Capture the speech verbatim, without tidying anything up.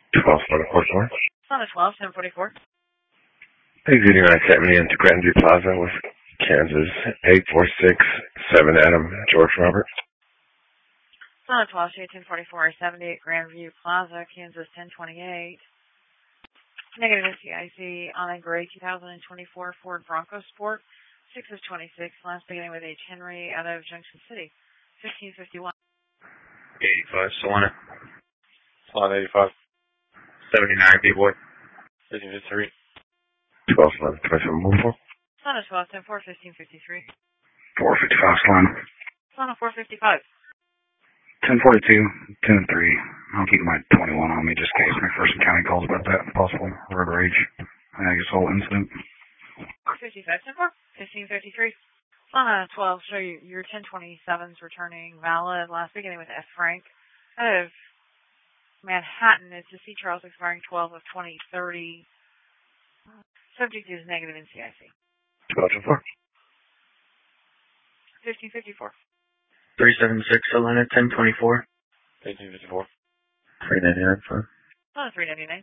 twelve forty-four, sorry. Sana twelve, ten forty-four. eight zero nine seventy into Grandview Plaza with Kansas, eight four six seven Adam, George Robert. Sana twelve, ten forty-four, seventy-eight Grandview Plaza, Kansas, ten twenty-eight. Negative N C I C on a gray two thousand twenty-four Ford Bronco Sport, six of twenty-six, last beginning with H. Henry out of Junction City, fifteen fifty-one. eighty-five, Solana. Solana eighty-five. seventy-nine, B-Boy. fifteen fifty-three. twelve eleven twenty-seven one four. Solana twelve, ten four, fifteen fifty-three. four fifty-five Solana. Solana four fifty-five. ten forty-two, ten three. I'll keep my twenty-one on me just in case McPherson County calls about that possible road rage assault incident. fifty-five, ten four, fifteen fifty-three. Solana twelve, show you your ten twenty-sevens returning valid, last beginning with F. Frank. Out of Manhattan, it's a C. Charles expiring twelve of twenty thirty. Subject is negative in C I C. twelve four. fifteen fifty-four. three seventy-six, Solana, ten twenty-four. eighteen fifty-four. three ninety-nine, Solana three ninety-nine.